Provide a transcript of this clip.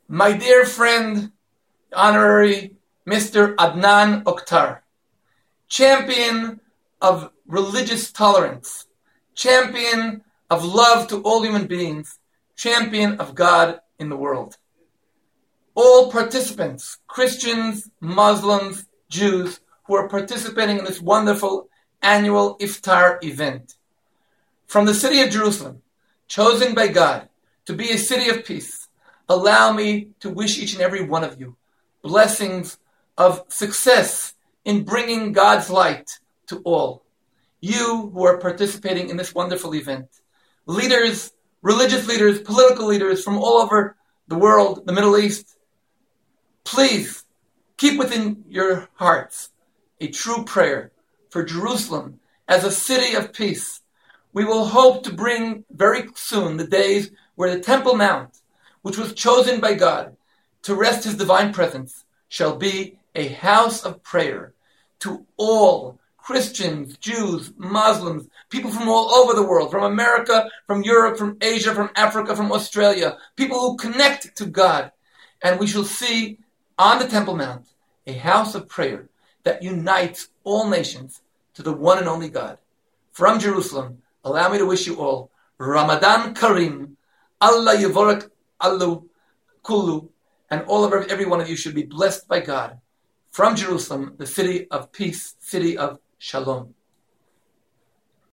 My dear friend, honorary Mr. Adnan Oktar, champion of religious tolerance, champion of love to all human beings, champion of God in the world. All participants, Christians, Muslims, Jews, who are participating in this wonderful annual iftar event. From the city of Jerusalem, chosen by God to be a city of peace, allow me to wish each and every one of you blessings of success in bringing God's light to all. You who are participating in this wonderful event, leaders, religious leaders, political leaders from all over the world, the Middle East, please keep within your hearts a true prayer for Jerusalem as a city of peace. We will hope to bring very soon the days where the Temple Mount, which was chosen by God to rest his divine presence, shall be a house of prayer to all Christians, Jews, Muslims, people from all over the world, from America, from Europe, from Asia, from Africa, from Australia, people who connect to God. And we shall see on the Temple Mount a house of prayer that unites all nations to the one and only God. From Jerusalem, allow me to wish you all Ramadan Kareem, Allah Yivorak Allu Kullu, and all of every one of you should be blessed by God. From Jerusalem, the city of peace, city of Shalom.